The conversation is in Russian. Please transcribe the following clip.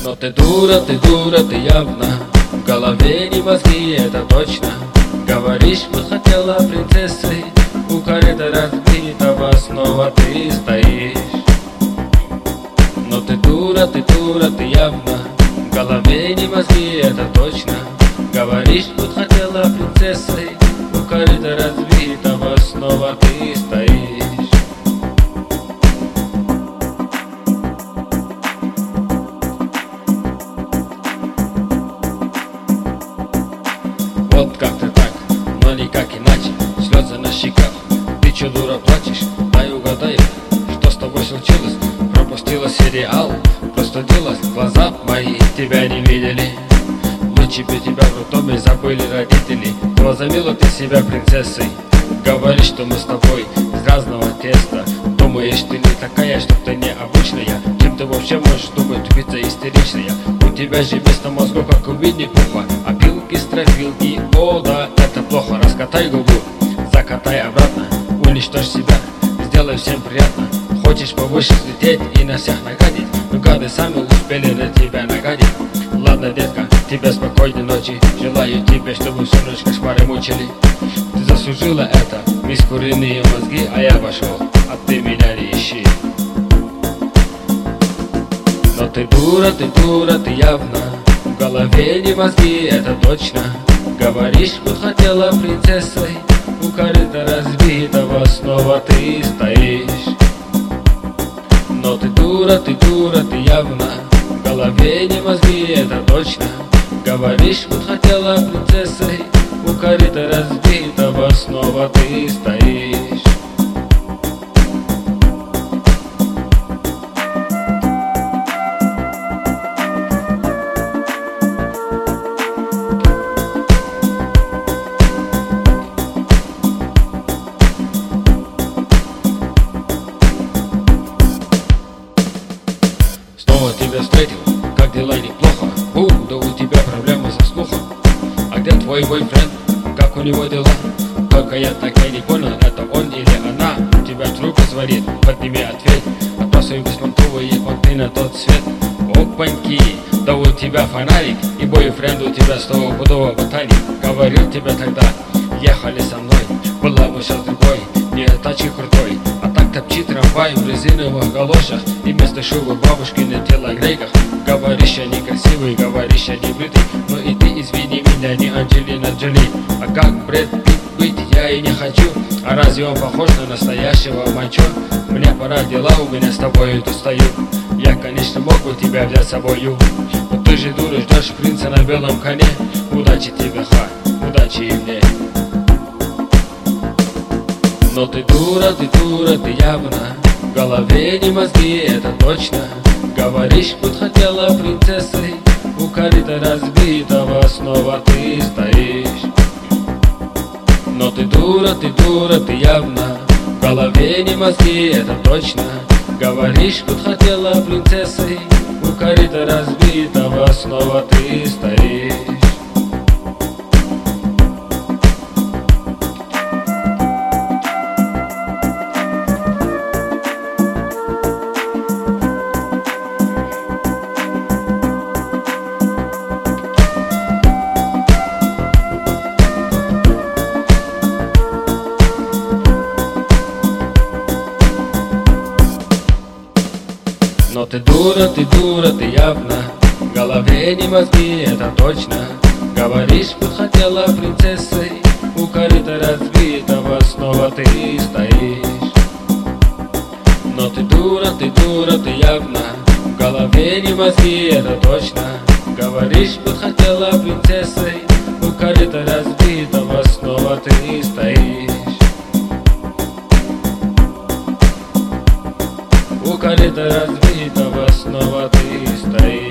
Но ты дура, ты явно. В голове не мозги, это точно. Говоришь, бы хотела принцессой. У корыта разбитого снова ты стоишь. Но ты дура, ты явно. В голове не мозги, это точно. Говоришь, будь хотела принцессой. У корыта разбитого снова ты стоишь. Вот как-то так, но никак иначе. Слезы на щеках, ты чё, дура, плачешь? Дай угадаю, что с тобой случилось? Пропустила сериал, простудилась, глаза мои тебя не видели. Лучше бы тебя в роддоме забыли родители. Возомнила ты себя принцессой. Говоришь, что мы с тобой из разного теста. Думаешь, ты не такая, что ты необычная. Чем ты вообще можешь думать, тупица истеричная? У тебя же вместо мозгов, как у Винни-Пуха, опилки, стропилки, о да, это плохо. Раскатай губу, закатай обратно, уничтожь себя, сделай всем приятно. Хочешь повыше взлететь и на всех нагадить, но гады сами успели на тебя нагадить. Ладно, детка, тебе спокойной ночи. Желаю тебе, чтобы всю ночь кошмары мучили. Ты заслужила это, мисс куриные мозги, а я пошел, а ты меня не ищи. Но ты дура, ты явно. В голове не мозги, это точно. Говоришь, будь хотела принцессой. У корыта разбитого снова ты стоишь. Но ты дура, ты явно. В голове не мозги, это точно. Говоришь, будь хотела принцессой. У корыта разбитого снова ты стоишь. Снова тебя встретил, как дела, неплохо? Да у тебя проблемы со слухом. А где твой бойфренд? Как у него дела? Только я так и не понял, это он или она. Тебя трубку звонит, подними, ответь. Отбрасывай беспонтовые понты на тот свет. Опаньки, да у тебя фонарик. И бойфренд у тебя стопудово ботаник. Говорил тебе тогда, ехали со мной. Была бы сейчас другой, не тачки крутой. А так топчи трамвай в резиновых галошах. И вместо шубы бабушки на телогрейках. Говоришь, я некрасивый, говоришь, я не бритый. Но и ты извини меня, не Анджелина Джоли. А как Брэд Питт быть я и не хочу. А разве он похож на настоящего мачо? Мне пора, дела у меня с тобой тут стою. Я, конечно, мог бы тебя взять с собою. Но ты же дура, ждешь принца на белом коне. Удачи тебе, удачи и мне. Но ты дура, ты явно. В голове не мозги, это точно. Говоришь, будь хотела принцессой. У корыта разбитого снова ты стоишь. Но ты дура, ты явно. В голове не мозги, это точно. Говоришь, будь хотела принцессой. У корыта разбитого снова ты стоишь. Но ты дура, ты явно. В голове не мозги, это точно. Говоришь, будь хотела принцессой. У корыта разбитого снова ты стоишь. Но ты дура, ты явно. В голове не мозги, это точно. Говоришь, будь хотела принцессой. У корыта разбитого снова ты стоишь. У корыта разбитого снова ты стоишь.